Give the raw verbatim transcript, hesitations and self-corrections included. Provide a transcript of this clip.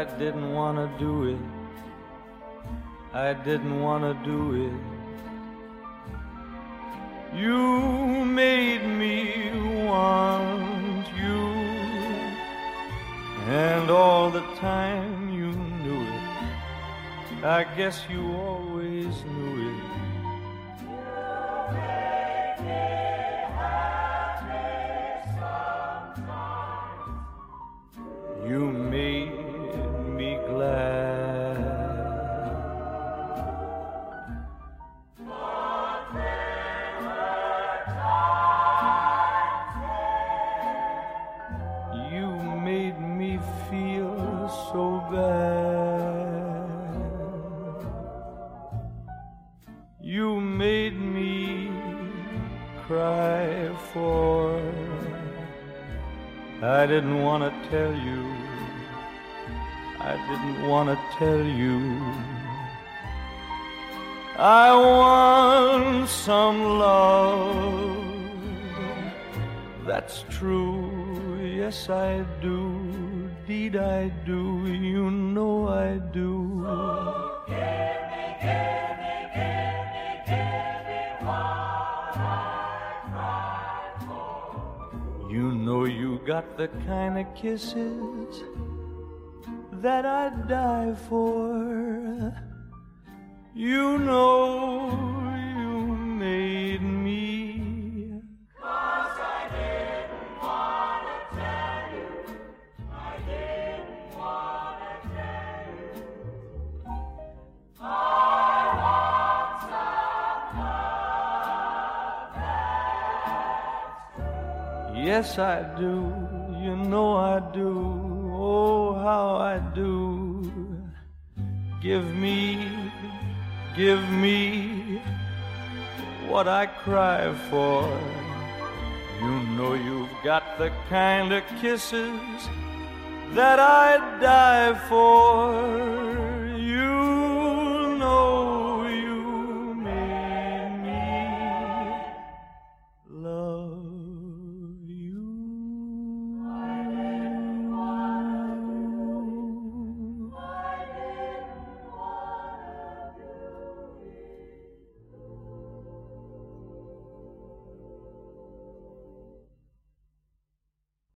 didn't want to do it. I didn't want to do it. You made me want you, and all the time you knew it. I guess you always knew it. You made me glad. But there were times when you made me feel so bad. You made me cry for. I didn't want to tell you. I didn't want to tell you. I want some love. That's true. Yes, I do. Deed I do. You know I do. So give me, give me, give me, give me what I cried for. You know you got the kind of kisses that I'd die for. You know you made me. 'Cause I didn't want to tell you. I didn't want to tell you. I want some love that's true. Yes, I do. You know I do. Oh, how I do. Give me, give me what I cry for. You know you've got the kind of kisses that I'd die for.